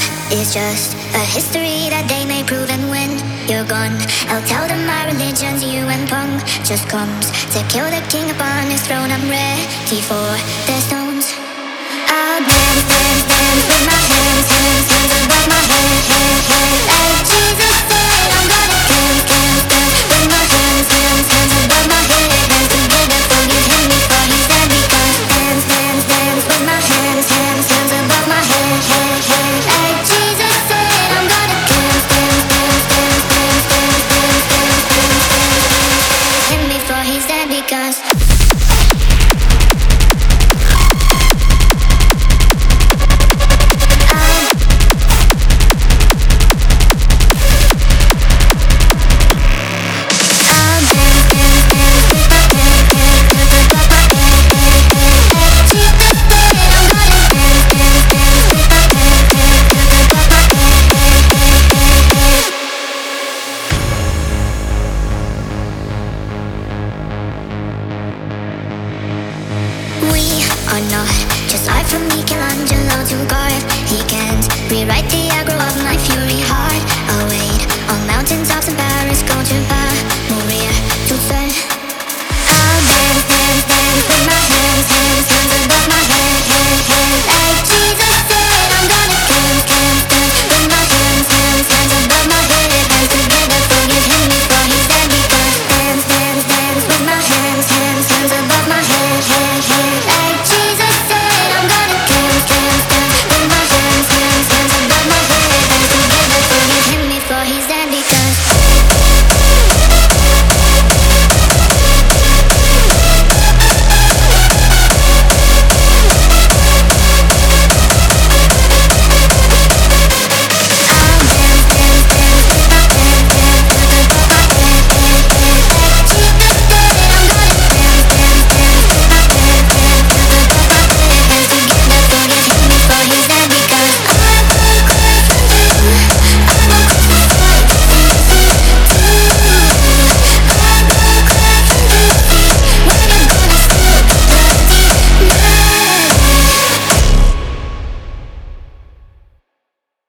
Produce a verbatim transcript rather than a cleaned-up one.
is just a history that they may prove. And when you're gone, I'll tell them my religion's you and punk just comes to kill the king upon his throne. I'm ready for their stones. I'll dance, dance, dance with my hands, hands, hands above my head, head, head. Like Jesus said, I'm gonna dance, dance, dance with my hands, hands, hands above my head. Hands together, forgive him before he's dead. Because dance, dance, dance with my hands, hands, hands above my head, head, head. Like Jesus said, I'm gonna dance, dance, dance, dance, dance, dance, dance, dance, dance, dance, dance him before he's dead. Because are not just art from Michelangelo to God. He can't rewrite the